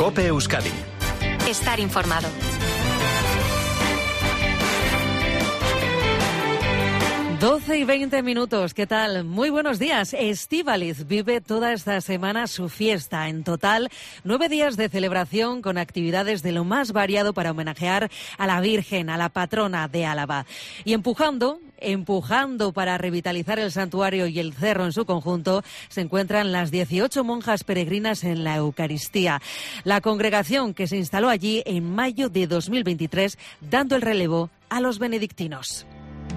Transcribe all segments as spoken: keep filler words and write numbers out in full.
COPE Euskadi. Estar informado. doce y veinte minutos, ¿qué tal? Muy buenos días. Estíbaliz vive toda esta semana su fiesta. En total, nueve días de celebración con actividades de lo más variado para homenajear a la Virgen, a la patrona de Álava. Y empujando, empujando para revitalizar el santuario y el cerro en su conjunto, se encuentran las dieciocho monjas peregrinas en la Eucaristía. La congregación que se instaló allí en mayo de dos mil veintitrés, dando el relevo a los benedictinos.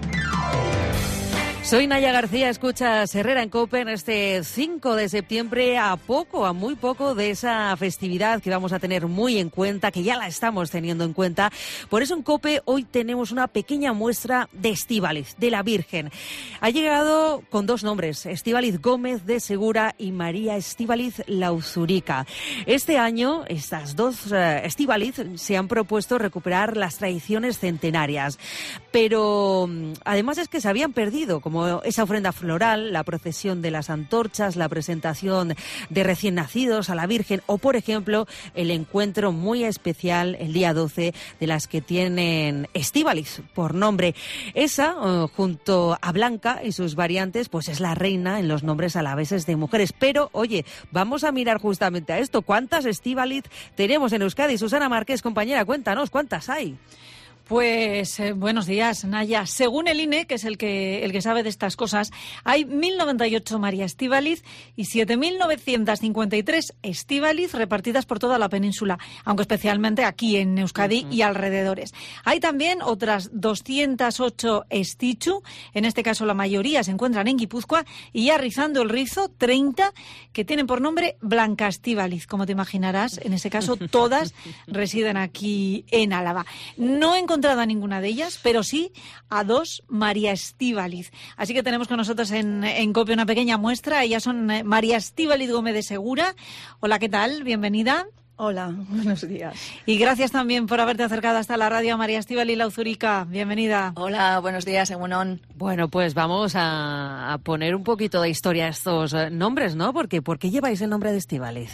Soy Naya García, escuchas Herrera en COPE en este cinco de septiembre, a poco, a muy poco de esa festividad que vamos a tener muy en cuenta, que ya la estamos teniendo en cuenta. Por eso en COPE hoy tenemos una pequeña muestra de Estíbaliz, de la Virgen. Ha llegado con dos nombres, Estíbaliz Gómez de Segura y María Estíbaliz Lauzurica. Este año, estas dos uh, Estíbaliz se han propuesto recuperar las tradiciones centenarias, pero además es que se habían perdido, como esa ofrenda floral, la procesión de las antorchas, la presentación de recién nacidos a la Virgen o, por ejemplo, el encuentro muy especial el día doce de las que tienen Estíbaliz por nombre. Esa, uh, junto a Blanca y sus variantes, pues es la reina en los nombres alaveses de mujeres. Pero, oye, vamos a mirar justamente a esto. ¿Cuántas Estíbaliz tenemos en Euskadi? Susana Márquez, compañera, cuéntanos, ¿cuántas hay? Pues eh, buenos días, Naya. Según el I N E, que es el que el que sabe de estas cosas, hay mil noventa y ocho María Estíbaliz y siete mil novecientos cincuenta y tres Estíbaliz repartidas por toda la península, aunque especialmente aquí en Euskadi uh-huh. y alrededores. Hay también otras doscientos ocho Estichu, en este caso la mayoría se encuentran en Guipúzcoa, y ya rizando el rizo, treinta que tienen por nombre Blanca Estíbaliz. Como te imaginarás, en ese caso todas residen aquí en Álava. No he encontrado a ninguna de ellas, pero sí a dos María Estíbaliz. Así que tenemos con nosotros en, en COPE una pequeña muestra. Ellas son María Estíbaliz Gómez de Segura. Hola, ¿qué tal? Bienvenida. Hola, buenos días. Y gracias también por haberte acercado hasta la radio, María Estíbaliz Lauzurica. Bienvenida. Hola, buenos días, Egunon. Bueno, pues vamos a, a poner un poquito de historia a estos eh, nombres, ¿no? Porque, ¿por qué lleváis el nombre de Estíbaliz?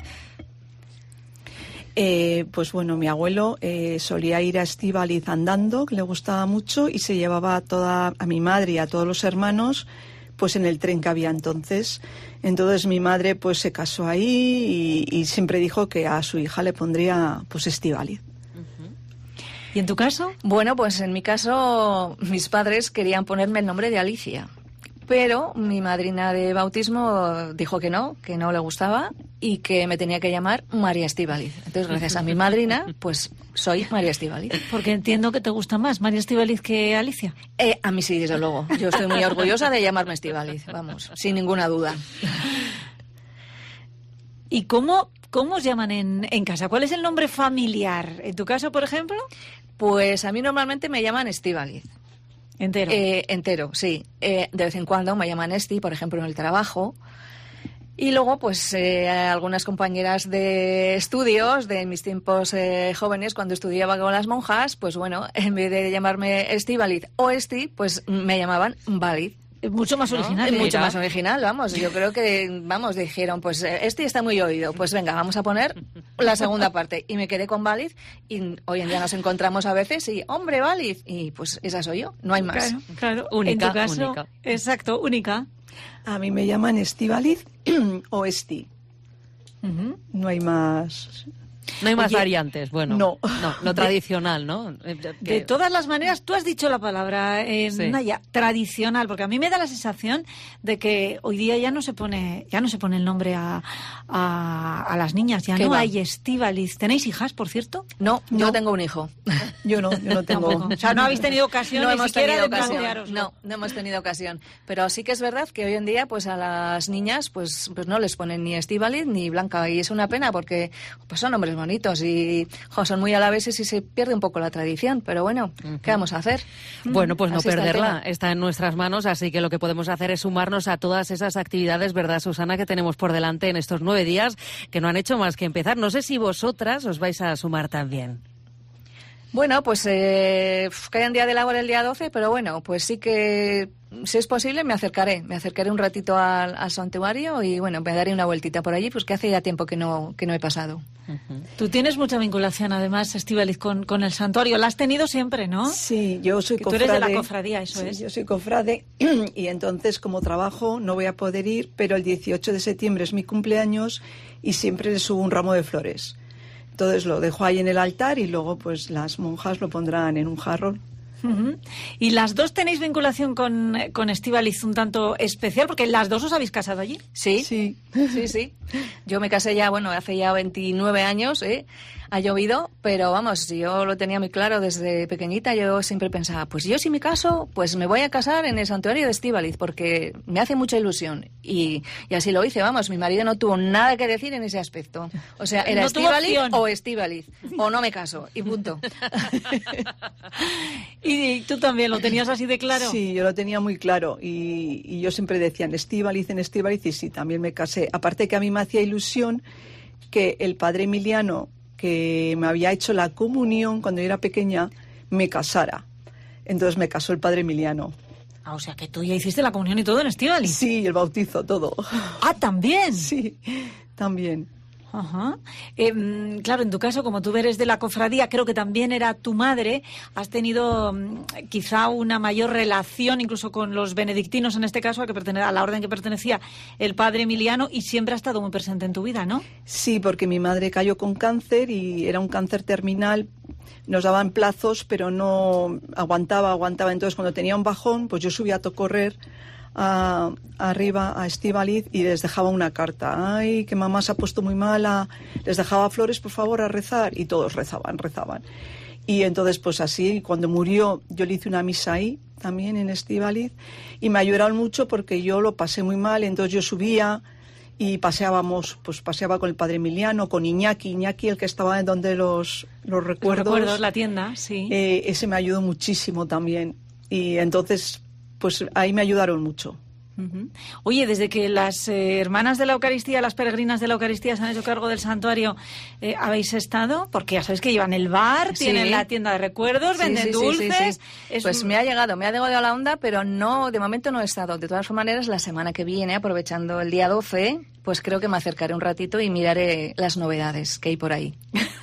Eh, pues bueno, mi abuelo eh, solía ir a Estíbaliz andando, que le gustaba mucho, y se llevaba a toda a mi madre y a todos los hermanos pues en el tren que había entonces. Entonces mi madre pues se casó ahí y, y siempre dijo que a su hija le pondría pues Estíbaliz. ¿Y en tu caso? Bueno, pues en mi caso mis padres querían ponerme el nombre de Alicia, pero mi madrina de bautismo dijo que no, que no le gustaba y que me tenía que llamar María Estíbaliz. Entonces, gracias a mi madrina, pues soy María Estíbaliz. Porque entiendo que te gusta más María Estíbaliz que Alicia. Eh, a mí sí, desde luego. Yo estoy muy orgullosa de llamarme Estíbaliz, vamos, sin ninguna duda. ¿Y cómo, cómo os llaman en, en casa? ¿Cuál es el nombre familiar? ¿En tu caso, por ejemplo? Pues a mí normalmente me llaman Estíbaliz. ¿Entero? Eh, entero, sí. Eh, de vez en cuando me llaman Esti, por ejemplo, en el trabajo. Y luego, pues, eh, algunas compañeras de estudios de mis tiempos eh, jóvenes, cuando estudiaba con las monjas, pues bueno, en vez de llamarme Estíbaliz o Esti, pues me llamaban Valid. Mucho más original. ¿No? Mucho más original, vamos. Yo creo que, vamos, dijeron, pues este está muy oído. Pues venga, vamos a poner la segunda parte. Y me quedé con Valid y hoy en día nos encontramos a veces y, hombre, Valid. Y pues esa soy yo, no hay más. Claro, claro. Única, en tu caso, única. Exacto, única. A mí me llaman Estíbaliz o Esti. Uh-huh. No hay más... No hay más Oye, variantes, bueno. No. No, lo tradicional, ¿no? De todas las maneras, tú has dicho la palabra, eh, Sí. Naya, tradicional, porque a mí me da la sensación de que hoy día ya no se pone, ya no se pone el nombre a, a, a las niñas, ya ¿Qué no va? hay Estíbaliz. ¿Tenéis hijas, por cierto? No, No. yo tengo un hijo. Yo no, yo no tengo... Tampoco. O sea, no habéis tenido ocasión No ni hemos siquiera tenido de ocasión. planteároslo. No, no hemos tenido ocasión. Pero sí que es verdad que hoy en día, pues a las niñas, pues, pues no les ponen ni Estíbaliz ni Blanca. Y es una pena porque pues son nombres bonitos y jo, son muy alaveses y se pierde un poco la tradición. Pero bueno, Uh-huh. ¿qué vamos a hacer? Bueno, pues no Así está el perderla, tema. está en nuestras manos, así que lo que podemos hacer es sumarnos a todas esas actividades, ¿verdad, Susana?, que tenemos por delante en estos nueve días, que no han hecho más que empezar. No sé si vosotras os vais a sumar también. Bueno, pues eh, cae en día de labor el día doce, pero bueno, pues sí que, si es posible, me acercaré. Me acercaré un ratito al, al santuario y bueno, me daré una vueltita por allí, pues que hace ya tiempo que no, que no he pasado. Uh-huh. Tú tienes mucha vinculación, además, Estíbaliz, con, con el santuario. La has tenido siempre, ¿no? Sí, yo soy que cofrade. Tú eres de la cofradía, eso sí, es. Yo soy cofrade y entonces, como trabajo, no voy a poder ir, pero el dieciocho de septiembre es mi cumpleaños y siempre le subo un ramo de flores. Entonces lo dejo ahí en el altar y luego pues las monjas lo pondrán en un jarrón. Uh-huh. Y las dos tenéis vinculación con, con Estíbaliz un tanto especial, porque las dos os habéis casado allí. Sí, sí, sí, sí. Yo me casé ya, bueno, hace ya veintinueve años, ¿eh? Ha llovido, pero vamos, yo lo tenía muy claro desde pequeñita. Yo siempre pensaba, pues yo si me caso, pues me voy a casar en el santuario de Estíbaliz, porque me hace mucha ilusión. Y, y así lo hice, vamos, mi marido no tuvo nada que decir en ese aspecto. O sea, era no Estíbaliz o Estíbaliz, o no me caso, y punto. ¿Y tú también lo tenías así de claro? Sí, yo lo tenía muy claro y, y yo siempre decía en Estíbaliz, en Estíbaliz, y sí, también me casé. Aparte que a mí me hacía ilusión que el padre Emiliano, que me había hecho la comunión cuando yo era pequeña, me casara. Entonces me casó el padre Emiliano. Ah, o sea que tú ya hiciste la comunión y todo en Estíbaliz. Sí, el bautizo, todo. Ah, ¿también? Sí, también. Ajá. Eh, claro, en tu caso, como tú eres de la cofradía, creo que también era tu madre, has tenido um, quizá una mayor relación incluso con los benedictinos, en este caso, a, que pertene- a la orden que pertenecía el padre Emiliano, y siempre ha estado muy presente en tu vida, ¿no? Sí, porque mi madre cayó con cáncer y era un cáncer terminal. Nos daban plazos, pero no aguantaba, aguantaba. Entonces, cuando tenía un bajón, pues yo subía a correr a, arriba a Estíbaliz y les dejaba una carta. Ay, que mamá se ha puesto muy mala. Les dejaba flores, por favor, a rezar. Y todos rezaban, rezaban. Y entonces, pues así, cuando murió, yo le hice una misa ahí, también en Estíbaliz. Y me ayudaron mucho porque yo lo pasé muy mal. Entonces yo subía y paseábamos, pues paseaba con el padre Emiliano, con Iñaki. Iñaki, el que estaba en donde los, los recuerdos. Los recuerdos, la tienda, sí. Eh, ese me ayudó muchísimo también. Y entonces, pues ahí me ayudaron mucho. Uh-huh. Oye, desde que las eh, hermanas de la Eucaristía, las peregrinas de la Eucaristía se han hecho cargo del santuario, eh, ¿habéis estado? Porque ya sabéis que llevan el bar, Sí. tienen la tienda de recuerdos, Sí, venden sí, sí, dulces. sí, sí. Es Pues un- me ha llegado, me ha llegado a la onda, pero no, de momento no he estado. De todas maneras, la semana que viene, aprovechando el día doce, pues creo que me acercaré un ratito y miraré las novedades que hay por ahí.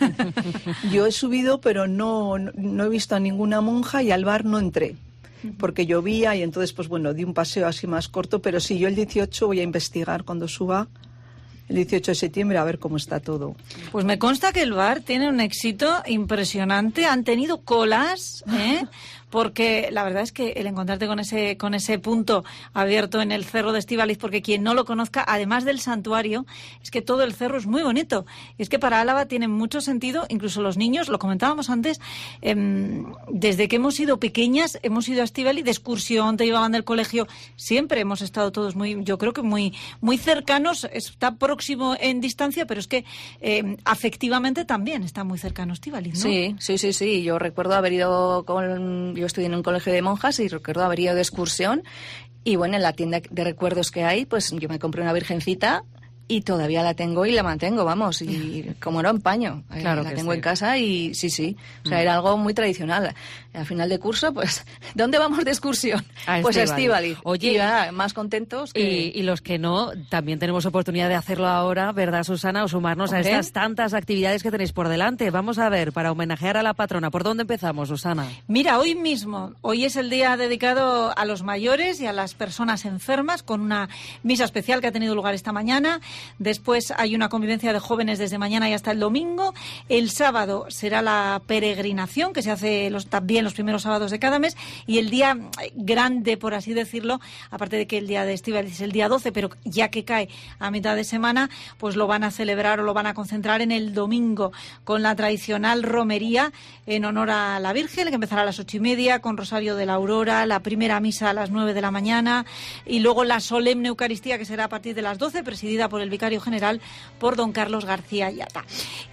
Yo he subido, pero no, no, no he visto a ninguna monja y al bar no entré. Porque llovía y entonces, pues bueno, di un paseo así más corto, pero sí, yo el dieciocho voy a investigar cuando suba, el dieciocho de septiembre, a ver cómo está todo. Pues me consta que el bar tiene un éxito impresionante. Han tenido colas, ¿eh? Porque la verdad es que el encontrarte con ese con ese punto abierto en el cerro de Estíbaliz, porque quien no lo conozca, además del santuario, es que todo el cerro es muy bonito. Y es que para Álava tiene mucho sentido, incluso los niños, lo comentábamos antes, eh, desde que hemos sido pequeñas, hemos ido a Estíbaliz de excursión, te llevaban del colegio, siempre hemos estado todos muy, yo creo que muy, muy cercanos, está próximo en distancia, pero es que eh, afectivamente también está muy cercano Estíbaliz, ¿no? Sí, sí, sí, sí. Yo recuerdo haber ido con... Yo estudié en un colegio de monjas y recuerdo haber ido de excursión. Y bueno, en la tienda de recuerdos que hay, pues yo me compré una virgencita y todavía la tengo y la mantengo, vamos. Y como no empaño, eh, Claro la que tengo sí. en casa y sí, sí. O sea, era algo muy tradicional. Al final de curso, pues, ¿dónde vamos de excursión? A Pues a Estíbaliz. Estíbaliz. Oye, y ya, más contentos que... Y, y los que no, también tenemos oportunidad de hacerlo ahora, ¿verdad, Susana? O sumarnos Hombre. a estas tantas actividades que tenéis por delante. Vamos a ver, para homenajear a la patrona, ¿por dónde empezamos, Susana? Mira, hoy mismo, hoy es el día dedicado a los mayores y a las personas enfermas, con una misa especial que ha tenido lugar esta mañana. Después hay una convivencia de jóvenes desde mañana y hasta el domingo. El sábado será la peregrinación, que se hace los, también los primeros sábados de cada mes. Y el día grande, por así decirlo, aparte de que el día de Estíbaliz es el día doce, pero ya que cae a mitad de semana, pues lo van a celebrar o lo van a concentrar en el domingo, con la tradicional romería en honor a la Virgen, que empezará a las ocho y media, con Rosario de la Aurora, la primera misa a las nueve de la mañana, y luego la solemne Eucaristía, que será a partir de las doce, presidida por el vicario general, por don Carlos García Yata.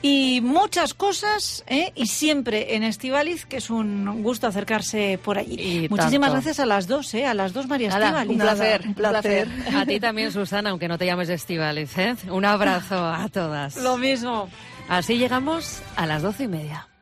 Y muchas cosas, ¿eh? Y siempre en Estíbaliz, que es un gusto acercarse por allí. Y Muchísimas tanto. gracias a las dos, ¿eh? A las dos, María Nada, Estíbaliz. un placer, un un placer. placer. A ti también, Susana, aunque no te llames Estíbaliz, ¿eh? Un abrazo a todas. Lo mismo. Así llegamos a las doce y media.